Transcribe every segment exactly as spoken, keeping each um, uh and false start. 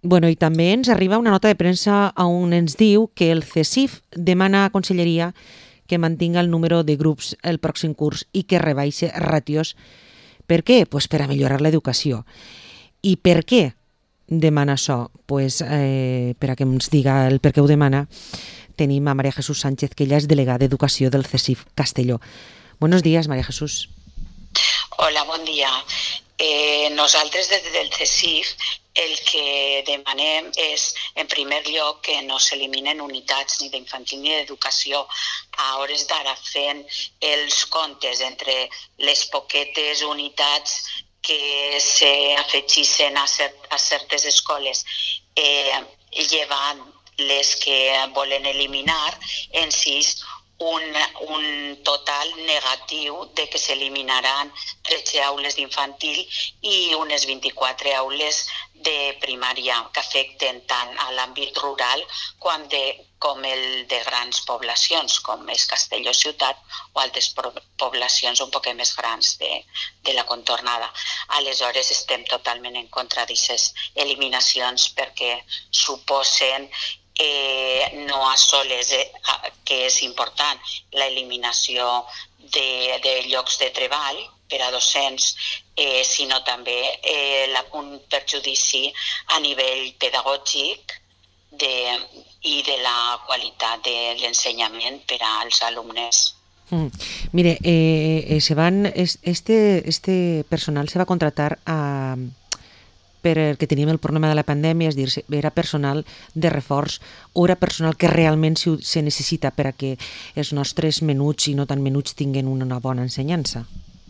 Bueno, i també ens arriba una nota de premsa on ens diu que el CESIF demana a Conselleria que mantinga el número de grups el pròxim curs i que rebaixe ràtios. Per què? Pues per a millorar l'educació. I per què demana això? Pues, eh, per a que ens diga el per què ho demana, tenim a María Jesús Sánchez, que ella és delegada d'Educació del CESIF Castelló. Buenos días, María Jesús. Hola, bon dia. Eh, nosaltres des del CESIF el que demanem és, en primer lloc, que no s'eliminen unitats ni d'infantil ni d'educació. A hores d'ara fent els comptes entre les poquetes unitats que s'afegissin a, cert, a certes escoles eh, llevant les que volen eliminar, en sis un, un total negatiu de que s'eliminaran tretze aules d'infantil i unes vint-i-quatre aules de primària que afecten tant a l'àmbit rural com, de, com el de grans poblacions, com és Castelló ciutat o altres poblacions un poc més grans de, de la contornada. Aleshores estem totalment en contra d'aquestes eliminacions perquè suposen Eh, no a soles, eh, que és important, l'eliminació de, de llocs de treball per a docents, eh, sinó també eh, la, un perjudici a nivell pedagògic de, i de la qualitat de l'ensenyament per als alumnes. Mm. Mire, eh, eh, se van, este, este personal se va a contratar a... perquè teníem el problema de la pandèmia, és dir, era personal de reforç o era personal que realment se necessita per a que els nostres menuts i no tan menuts tinguin una bona ensenyança?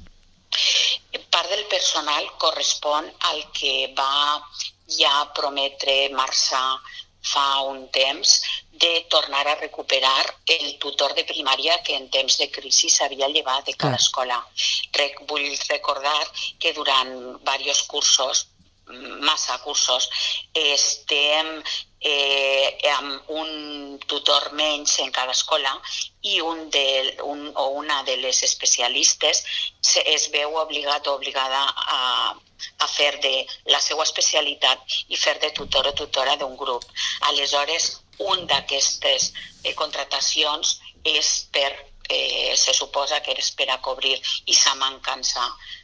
Part del personal correspon al que va ja prometre Marçà fa un temps de tornar a recuperar el tutor de primària que en temps de crisi s'havia llevat de cada escola. Vull recordar que durant diversos cursos massa cursos, estem eh, amb un tutor menys en cada escola i un de, un, o una de les especialistes se, es veu obligat o obligada a, a fer de la seva especialitat i fer de tutor o tutora d'un grup. Aleshores, un d'aquestes eh, contratacions és per, eh, se suposa que és per a cobrir aquesta mancança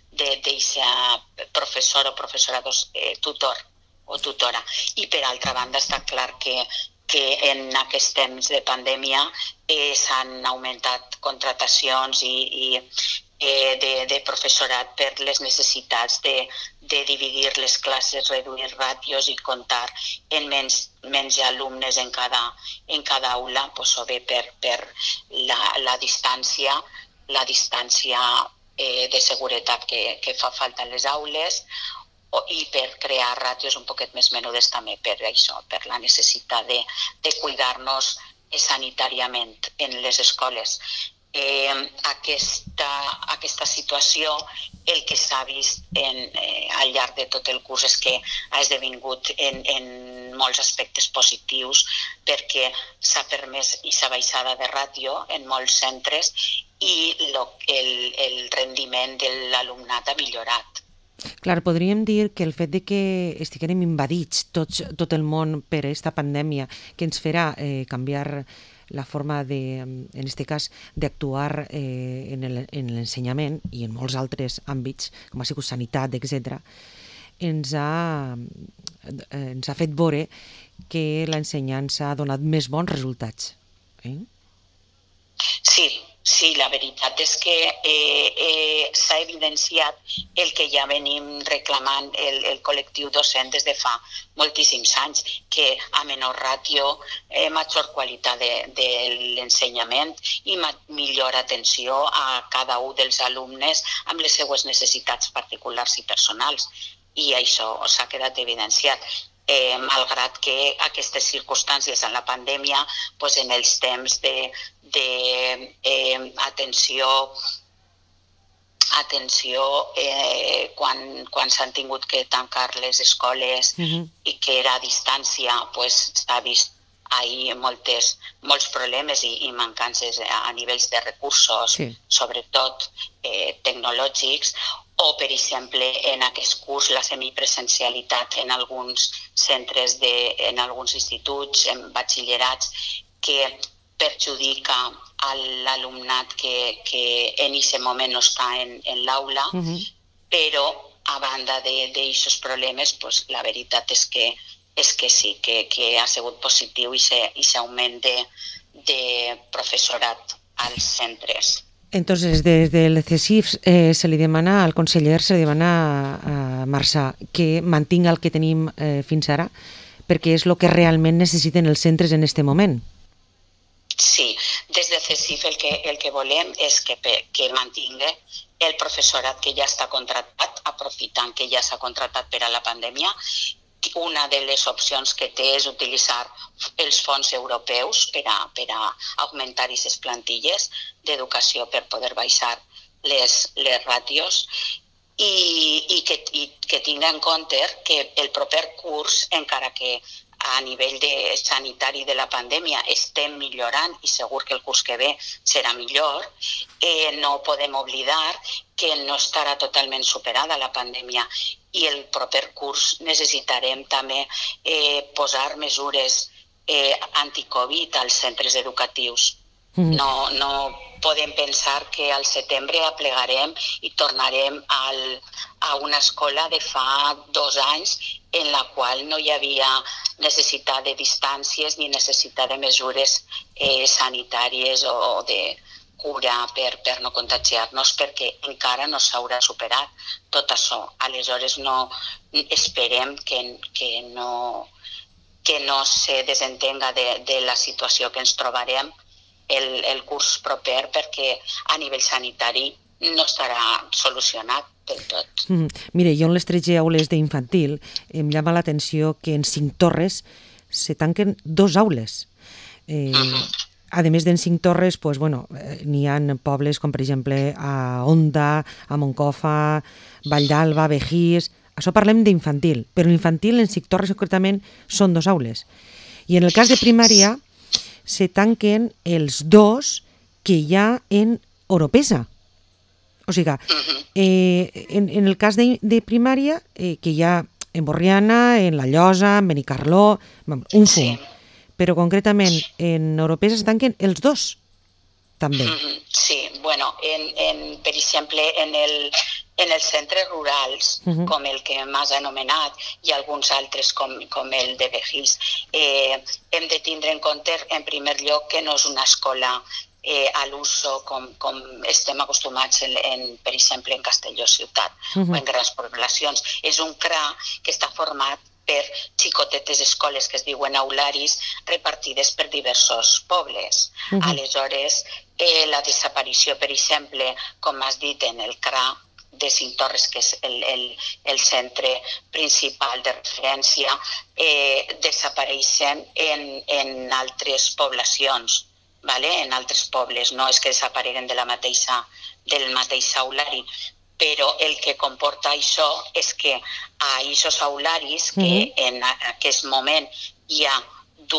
d'aquest professor o professora eh, tutor o tutora. I per altra banda està clar que, que en aquests temps de pandèmia eh, s'han augmentat contratacions i, i eh, de, de professorat per les necessitats de, de dividir les classes, reduir ràtios i comptar en menys, menys alumnes en cada, en cada aula, pues, o bé per, per la, la distància, la distància Eh, de seguretat que, que fa falta en les aules o, i per crear ràtios un poquet més menudes també per això, per la necessitat de, de cuidar-nos sanitàriament en les escoles. Eh, aquesta, aquesta situació, el que s'ha vist en, eh, al llarg de tot el curs és que ha esdevingut en, en molts aspectes positius perquè s'ha permès aquesta baixada de ràtio en molts centres i lo, el, el rendiment de l'alumnat ha millorat. Clar, podríem dir que el fet de que estiguem invadits tots, tot el món per aquesta pandèmia que ens farà eh, canviar la forma, de, en aquest cas, d'actuar eh, en l'ensenyament i en molts altres àmbits, com ha sigut sanitat, etcètera, ens ha, eh, ens ha fet veure que l'ensenyança ha donat més bons resultats. Eh? Sí, sí, la veritat és que eh, eh, s'ha evidenciat el que ja venim reclamant el, el col·lectiu docent des de fa moltíssims anys, que a menor ràtio, eh, major qualitat de, de l'ensenyament i ma, millor atenció a cada un dels alumnes amb les seues necessitats particulars i personals. I això s'ha quedat evidenciat. Eh, malgrat que aquestes circumstàncies en la pandèmia, pues en els temps de, de eh, atenció, atenció eh, quan, quan s'han tingut que tancar les escoles uh-huh. i que era a distància, pues s'ha vist ahir moltes, molts problemes i, i mancances a nivells de recursos, sí. sobretot eh, tecnològics, o, per exemple, en aquest curs la semipresencialitat en alguns centres, de, en alguns instituts, en batxillerats, que perjudica a l'alumnat que, que en aquest moment no està en, en l'aula, uh-huh. Però a banda d'aquests problemes, pues, la veritat és que, és que sí, que, que ha sigut positiu aquest augment de, de professorat als centres. Entonces, desde el C S I F eh, se li demana al conseller, se li demana a Marçà que mantinga el que tenim eh, fins ara, perquè és el que realment necessiten els centres en aquest moment. Sí, des del C S I F el que, el que volem és que, que mantingui el professorat que ja està contractat, aprofitant que ja s'ha contractat per a la pandèmia. Una de les opcions que té és utilitzar els fons europeus per a, per a augmentar aquestes plantilles d'educació per poder baixar les, les ràtios i, i, que, i que tingui en compte que el proper curs, encara que a nivell de sanitari de la pandèmia estem millorant i segur que el curs que ve serà millor, eh, no podem oblidar que no estarà totalment superada la pandèmia i el proper curs necessitarem també eh, posar mesures eh, anti-Covid als centres educatius. Mm. No, no podem pensar que al setembre aplegarem i tornarem al, a una escola de fa dos anys en la qual no hi havia necessitat de distàncies ni necessitat de mesures eh, sanitàries o de cura per, per no contagiar-nos, perquè encara no s'haurà superat tot això. Aleshores no esperem que, que, no, que no se desentenga de, de la situació que ens trobarem el, el curs proper, perquè a nivell sanitari no estarà solucionat del tot. Mm, mire, jo en les tretze aules d'infantil em llama l'atenció que en Cinc Torres se tanquen dos aules. Eh, uh-huh. A més d'en Cinc Torres, pues, bueno, eh, n'hi ha pobles com, per exemple, a Onda, a Moncofa, Vall d'Alba, Begís. Això parlem d'infantil, però infantil en Cinc Torres concretament són dos aules. I en el cas de primària se tanquen els dos que hi ha en Oropesa. O sigui, eh, en, en el cas de, de primària, eh, que hi ha en Borriana, en La Llosa, en Benicarló, un fum. Sí. Però concretament en Oropesa se tanquen els dos, també. Sí, bueno, en, en, per exemple, en, el, en els centres rurals, uh-huh. com el que m'has anomenat, i alguns altres com, com el de Begís, eh, hem de tindre en compte, en primer lloc, que no és una escola eh, a l'uso com, com estem acostumats, en, en, per exemple, en Castelló ciutat, uh-huh. o en grans poblacions. És un C R A que està format per xicotetes escoles que es diuen aularis repartides per diversos pobles. Uh-huh. Aleshores, eh, la desaparició, per exemple, com has dit, en el C R A de Cinc Torres, que és el, el, el centre principal de referència, eh, desapareixen en, en altres poblacions, vale? En altres pobles, no és que desapareguen de la mateixa, del mateix aulari, però el que comporta això és que a aquests aularis, que uh-huh. en aquest moment hi ha du,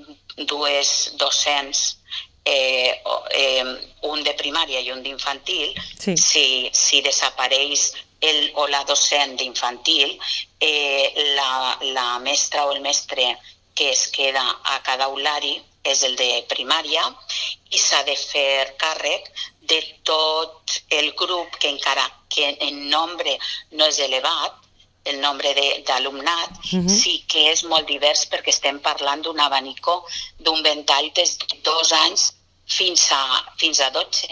dues docents, eh, eh, un de primària i un d'infantil, sí. si, si desapareix el o la docent d'infantil, eh, la, la mestra o el mestre que es queda a cada aulari és el de primària i s'ha de fer càrrec de tot el grup que encara que en nombre no és elevat, el nombre d'alumnat, uh-huh. sí que és molt divers perquè estem parlant d'un abanico, d'un ventall des de dos anys fins a, fins a dotze.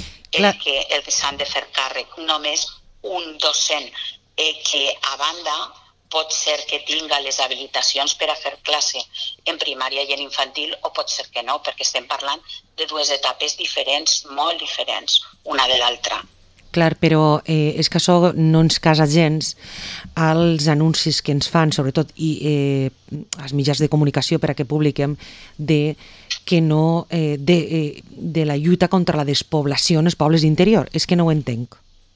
El que, el que s'han de fer càrrec. Només un docent eh, que a banda pot ser que tinga les habilitacions per a fer classe en primària i en infantil o pot ser que no, perquè estem parlant de dues etapes diferents, molt diferents, una de l'altra. Clar, però eh, és que això no ens casa gens als anuncis que ens fan, sobretot, i eh, als mitjans de comunicació per a que publiquem de que no, eh, de, eh, de la lluita contra la despoblació en els pobles d'interior. És que no ho entenc.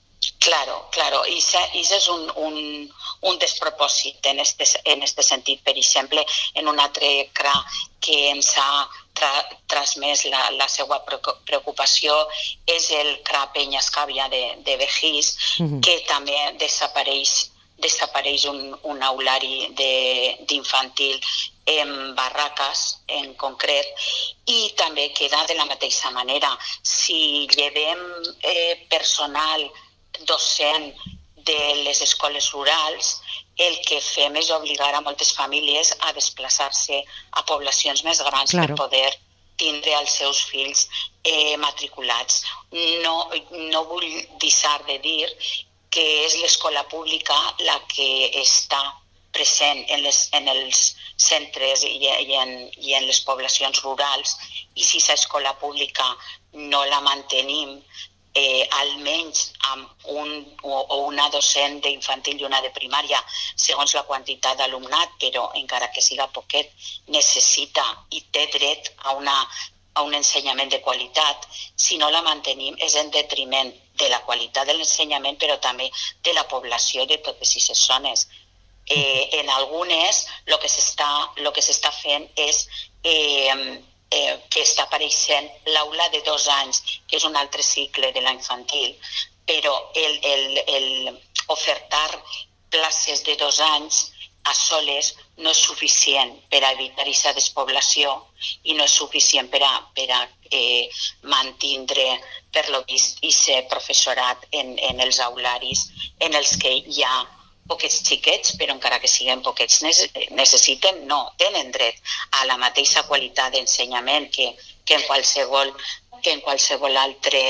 Claro, claro, i això és un, un, un despropòsit en este, en este sentit. Per exemple, en un altre C R A que ens ha tra transmès la, la seva preocupació és el C R A Penyascàvia de, de Begís, uh-huh. que també desapareix, desapareix un, un aulari d'infantil en barraques en concret, i també queda de la mateixa manera. Si llevem eh, personal docent de les escoles rurals, el que fem és obligar a moltes famílies a desplaçar-se a poblacions més grans, claro, per poder tindre els seus fills eh, matriculats. No, no vull deixar de dir que és l'escola pública la que està present en, les, en els centres i, i, en, i en les poblacions rurals, i si aquesta escola pública no la mantenim, eh, almenys amb un o, o una docent d'infantil i una de primària, segons la quantitat d'alumnat, però encara que siga poquet, necessita i té dret a, una, a un ensenyament de qualitat. Si no la mantenim és en detriment de la qualitat de l'ensenyament, però també de la població de totes aquestes zones. Eh, en algunes el que s'està lo que s'està fent és eh, eh, que està apareixent l'aula de dos anys, que és un altre cicle de la infantil, però el, el, el ofertar places de dos anys a soles no és suficient per a evitar aquesta despoblació i no és suficient per a, per a eh, mantindre, per lo vist, aquest professorat en, en els aularis en els que hi ha poquets xiquets, però encara que siguin poquets necessiten, no, tenen dret a la mateixa qualitat d'ensenyament que, que, en qualsevol, que en qualsevol altre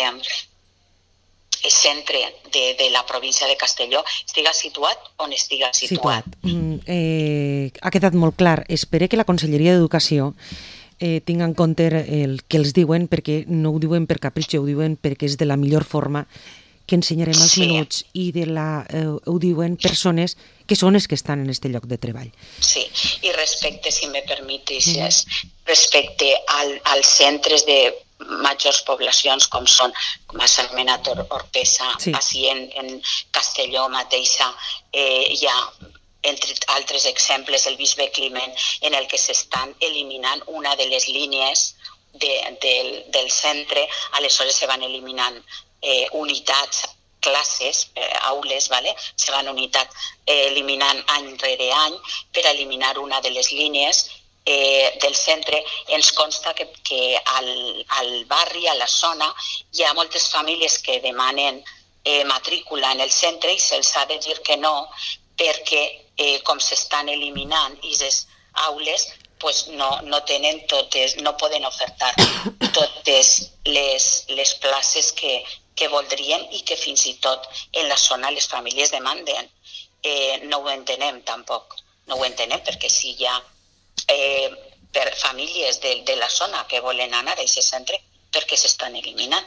centre de, de la província de Castelló, estiga situat on estiga situat. situat. Mm, eh, ha quedat molt clar. Espero que la Conselleria d'Educació eh, tingui en compte el que els diuen, perquè no ho diuen per capritxo, ho diuen perquè és de la millor forma que ensenyarem els sí. minuts, i de la, eh, ho diuen persones que són els que estan en aquest lloc de treball. Sí, i respecte, si me permetis, mm. respecte al, als centres de majors poblacions com són Massalmenat, Orpesa, sí. així en, en Castelló mateixa, eh, hi ha, entre altres exemples, el bisbe Climent, en el que s'estan eliminant una de les línies de, del, del centre, aleshores se van eliminant Eh, unitats, classes, eh, aules, vale? Se van unitat eh, eliminant any rere any per eliminar una de les línies eh, del centre. Ens consta que, que al, al barri, a la zona, hi ha moltes famílies que demanen eh, matrícula en el centre i se'ls ha de dir que no, perquè eh, com s'estan eliminant aquestes aules, pues no, no tenen totes, no poden ofertar totes les, les places que que voldrien i que fins i tot en la zona les famílies demanden. Eh, no ho entenem tampoc, no ho entenem perquè si hi ha eh, per famílies de, de la zona que volen anar a aquest centre, perquè s'estan eliminant.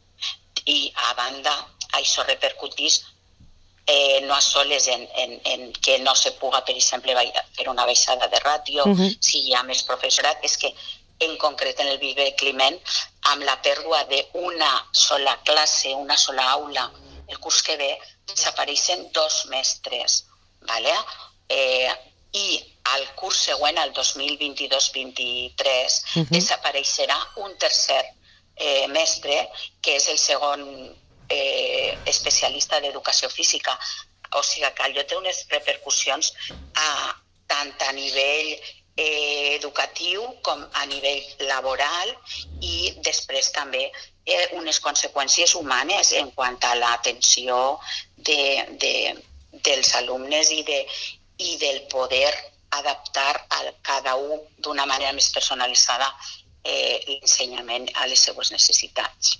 I a banda, això repercutís eh, no a soles en, en, en que no se puga, per exemple, fer una baixada de ràtio, uh-huh. si hi ha més professorat, és que en concret en el bisbe Climent, amb la pèrdua d'una sola classe, una sola aula, el curs que ve, desapareixen dos mestres. ¿Vale? Eh, I al curs següent, al dos mil vint-i-dos vint-i-tres, uh-huh. desapareixerà un tercer eh, mestre, que és el segon eh, especialista d'educació física. O sigui que allò té unes repercussions a, tant a nivell Eh, educatiu com a nivell laboral i després també eh, unes conseqüències humanes en quant a l'atenció de, de, dels alumnes i, de, i del poder adaptar a cada un d'una manera més personalitzada eh, l'ensenyament a les seues necessitats.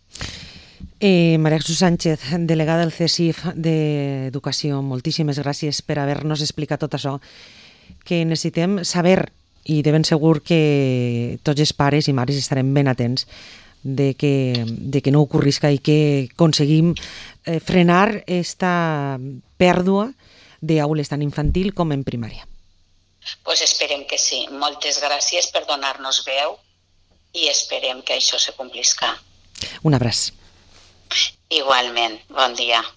Eh, María Jesús Sánchez, delegada del C E S I F d'Educació, moltíssimes gràcies per haver-nos explicat tot això, que necessitem saber, i de ben segur que tots els pares i mares estarem ben atents de que, de que no ocorrisca i que aconseguim eh, frenar aquesta pèrdua d'aules tant infantil com en primària. Pues esperem que sí. Moltes gràcies per donar-nos veu i esperem que això se complisca. Un abraç. Igualment. Bon dia.